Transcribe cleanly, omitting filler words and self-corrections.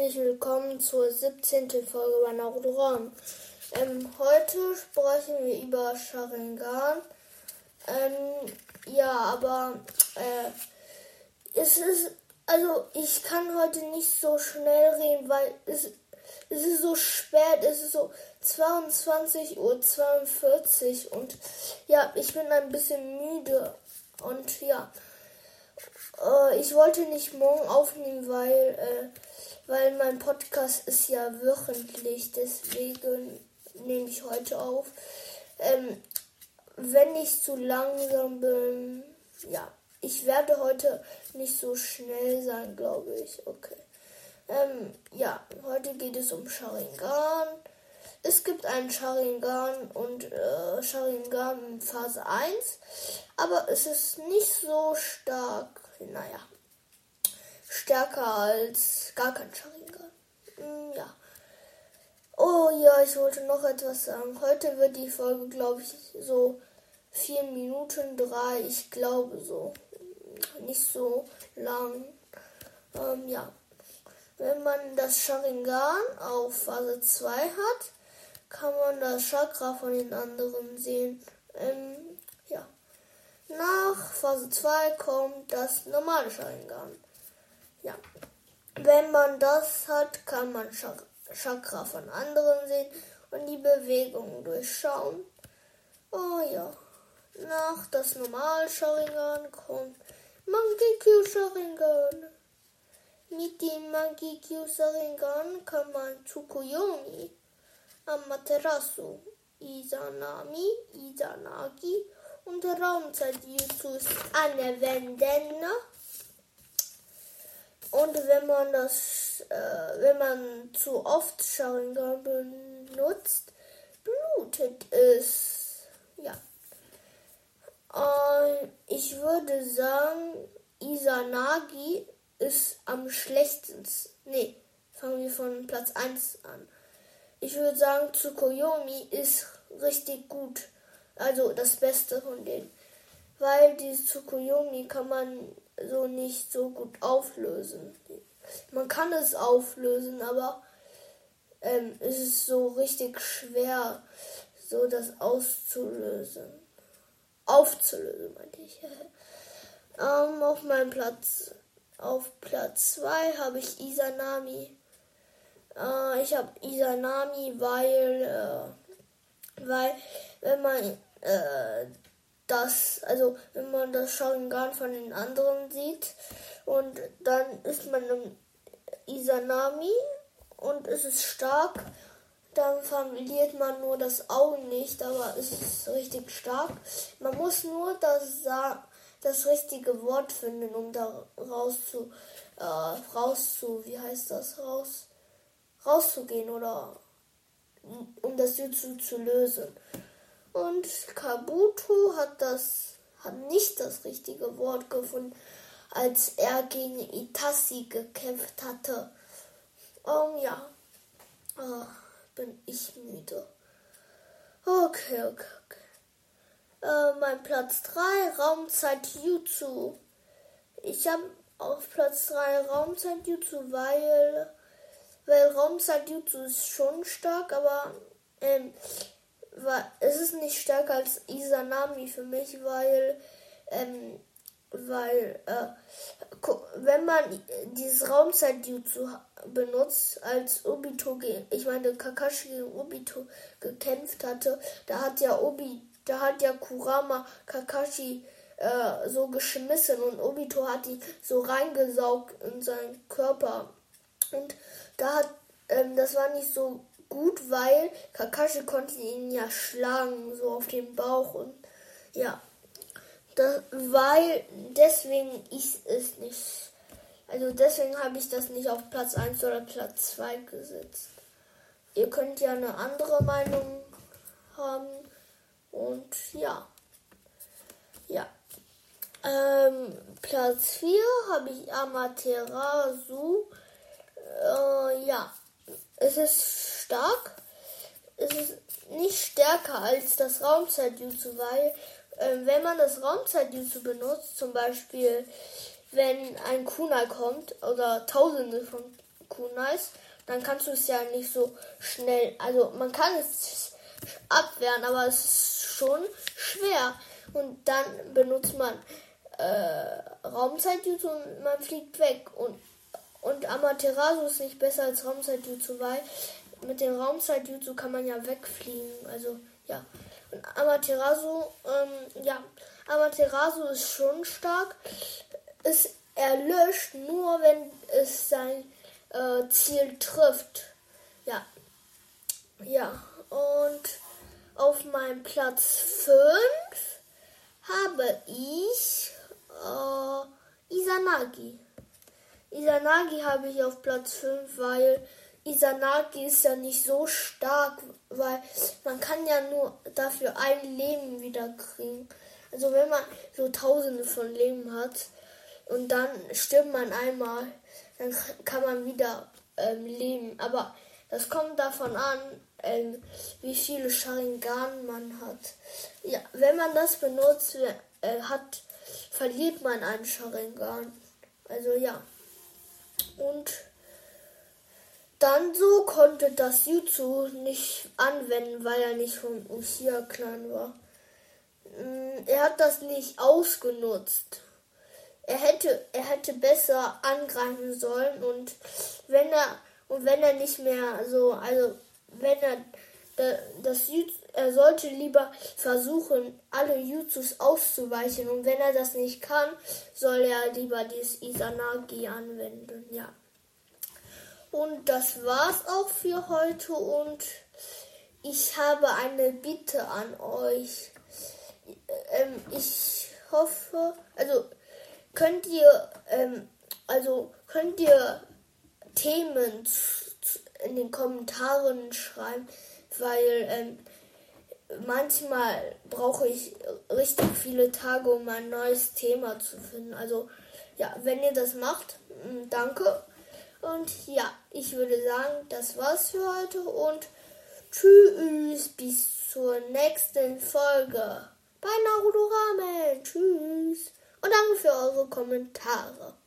herzlich willkommen zur 17. Folge bei Naruto Ran. Heute sprechen wir über Sharingan. Ich kann heute nicht so schnell reden, weil es ist so spät, es ist so 22:42 Uhr und ja, ich bin ein bisschen müde und ja, ich wollte nicht morgen aufnehmen, weil mein Podcast ist ja wöchentlich, deswegen nehme ich heute auf. Wenn ich zu langsam bin, ja, ich werde heute nicht so schnell sein, glaube ich. Okay. Heute geht es um Sharingan. Es gibt einen Sharingan und Sharingan Phase 1, aber es ist nicht so stark, stärker als gar kein Sharingan. Oh ja, ich wollte noch etwas sagen. Heute wird die Folge, glaube ich, so 4 Minuten 3, ich glaube so. Nicht so lang. Wenn man das Sharingan auf Phase 2 hat, kann man das Chakra von den anderen sehen. Nach Phase 2 kommt das normale Sharingan. Ja. Wenn man das hat, kann man Chakra von anderen sehen und die Bewegungen durchschauen. Oh ja. Nach das normale Sharingan kommt Mangekyo Sharingan. Mit dem Mangekyo Sharingan kann man Tsukuyomi, Amaterasu, Izanami, Izanagi und Raumzeit-Jutsus anwenden. Und wenn man zu oft Sharingan benutzt, blutet es. Ja. Ich würde sagen, Izanagi ist am schlechtesten. Fangen wir von Platz 1 an. Ich würde sagen, Tsukuyomi ist richtig gut. Also das Beste von denen. Weil die Tsukuyomi kann man so nicht so gut auflösen. Man kann es auflösen, aber es ist so richtig schwer, so das aufzulösen, meinte ich. Auf Platz 2 habe ich Izanami. Ich habe Izanami, weil wenn man wenn man das Sharingan von den anderen sieht und dann ist man im Izanami und es ist stark, dann verliert man nur das Auge nicht, aber es ist richtig stark. Man muss nur das richtige Wort finden, um da rauszugehen oder um das Jutsu zu lösen. Und Kabuto hat nicht das richtige Wort gefunden, als er gegen Itachi gekämpft hatte. Bin ich müde. Okay. Mein Platz 3, Raumzeit-Jutsu. Ich habe auf Platz 3 Raumzeit-Jutsu, weil Raumzeit-Jutsu ist schon stark, aber es ist nicht stärker als Izanami für mich, weil wenn man dieses Raumzeit-Jutsu benutzt, als Kakashi gegen Obito gekämpft hatte, da hat ja Kurama Kakashi so geschmissen und Obito hat ihn so reingesaugt in seinen Körper. Und das war nicht so gut, weil Kakashi konnte ihn ja schlagen, so auf den Bauch und ja. Deswegen habe ich das nicht auf Platz 1 oder Platz 2 gesetzt. Ihr könnt ja eine andere Meinung haben und ja. Platz 4 habe ich Amaterasu. Es ist stark. Es ist nicht stärker als das Raumzeit-Jutsu, weil wenn man das Raumzeit-Jutsu benutzt, zum Beispiel wenn ein Kunai kommt oder Tausende von Kunais, dann kannst du es ja nicht so schnell, also man kann es abwehren, aber es ist schon schwer. Und dann benutzt man Raumzeitjutsu und man fliegt weg. Und Amaterasu ist nicht besser als Raumzeitjutsu, weil mit dem Raumzeitjutsu kann man ja wegfliegen. Also ja. Und Amaterasu ist schon stark. Es erlöscht nur, wenn es sein Ziel trifft. Ja. Ja. Und auf meinem Platz 5 habe ich Izanagi. Izanagi habe ich auf Platz 5, weil Izanagi ist ja nicht so stark, weil man kann ja nur dafür ein Leben wieder kriegen. Also wenn man so tausende von Leben hat und dann stirbt man einmal, dann kann man wieder leben. Aber das kommt davon an, wie viele Sharingan man hat. Ja, wenn man das benutzt, verliert man einen Sharingan. Also ja. Und dann so konnte das Jutsu nicht anwenden, weil er nicht vom Uchiha-Clan war. Er hat das nicht ausgenutzt. Er hätte besser angreifen sollen und wenn er nicht mehr so, also wenn er sollte lieber versuchen, alle Jutsus auszuweichen und wenn er das nicht kann, soll er lieber dieses Izanagi anwenden, ja. Und das war's auch für heute und ich habe eine Bitte an euch. Ich hoffe, könnt ihr Themen in den Kommentaren schreiben, weil manchmal brauche ich richtig viele Tage, um ein neues Thema zu finden. Also ja, wenn ihr das macht, danke. Und ja, ich würde sagen, das war's für heute und tschüss, bis zur nächsten Folge bei Naruto Ramen. Tschüss und danke für eure Kommentare.